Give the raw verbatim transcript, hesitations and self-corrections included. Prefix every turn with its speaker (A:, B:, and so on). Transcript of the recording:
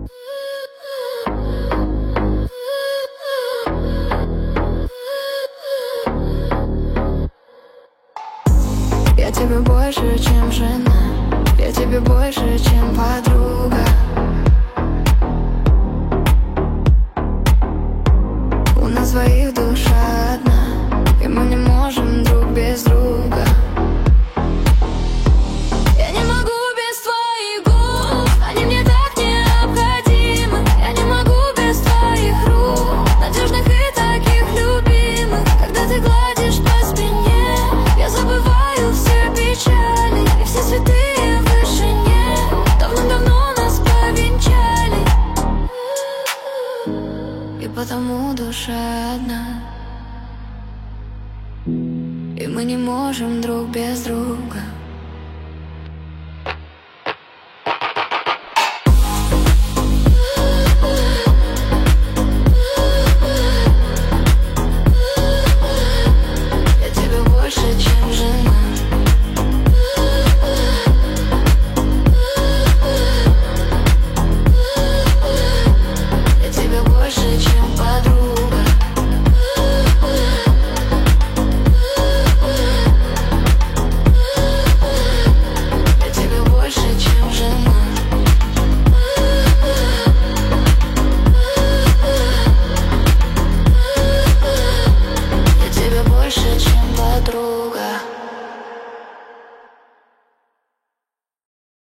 A: Я тебе больше, чем жена, я тебе больше, чем подруга. У нас двоих душа одна, и мы не можем друг без друга. Я не могу без твоих губ, они мне так необходимы. Я не могу без твоих рук, надежных и таких любимых. Когда ты гладишь по спине, я забываю все печали и все святые в вышине. Давно-давно нас повенчали, и потому душа одна, и мы не можем друг без друга.